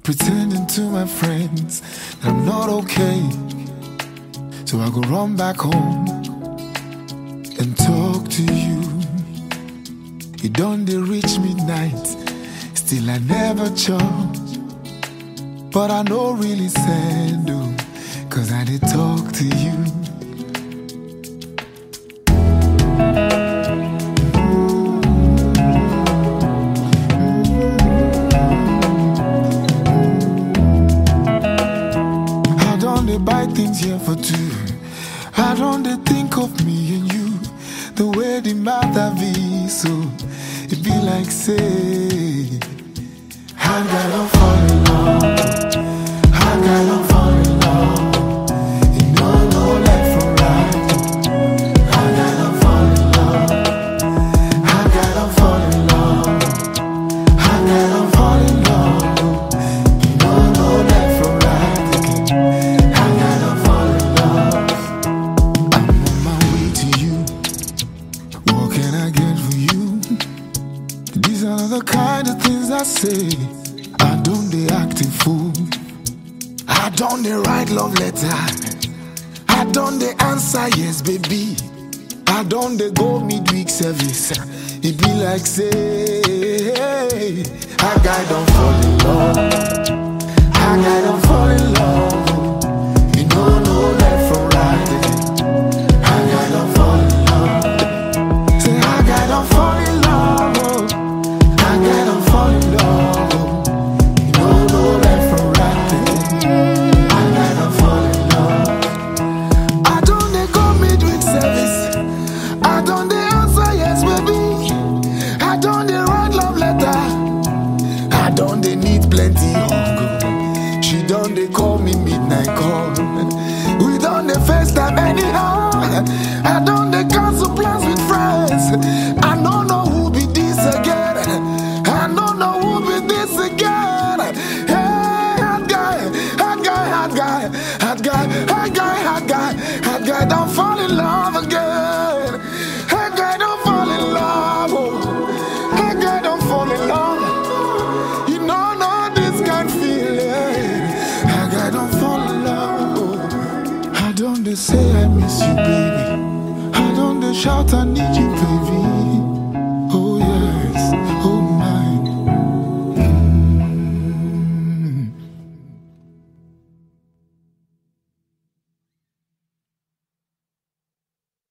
pretending to my friends that I'm not okay. So I go run back home and talk to you. You done dey reach midnight, still I never chop. But I no really send you, cause I did talk to you. I don't dey buy things here for two. I don't dey think of me and you, the way the matter be. So it be like say I gotta fall in love. I gotta fall in love. You know no left from right. I gotta fall in love. I gotta fall in love. I gotta fall in love. You know no left from right again. I gotta fall in love. I'm on my way to you. What can I get for you? These are the kind of things I say. I don't dey act a fool. I don't dey write love letter. I don't dey answer yes baby. I don't dey go midweek service. It be like say I guy don't fall in love. I guy don't fall in love. You know no left from right again. I guy don't fall in love. Say I guy don't fall in love. I guy don't fall in love. You know no left from right again. I gotta fall in love. I don't dey go midweek service. I don't dey answer yes baby. I don't dey write love letter. I don't dey need plenty hug. She don't dey call me midnight call. We don't dey FaceTime anyhow. I don't dey cancel plans with friends. I don't know who be this again. I don't know who be this again. Hey, hot guy, hot guy, hot guy, hot guy, hot guy, hot guy, hot guy, don't fall in love again. Hot guy, don't fall in love. Oh. Hot guy, don't fall in love. You know this kind feeling. Hot guy, don't fall in love. Oh. I don't dey say I miss you, baby. I don't dey shout I need you, baby.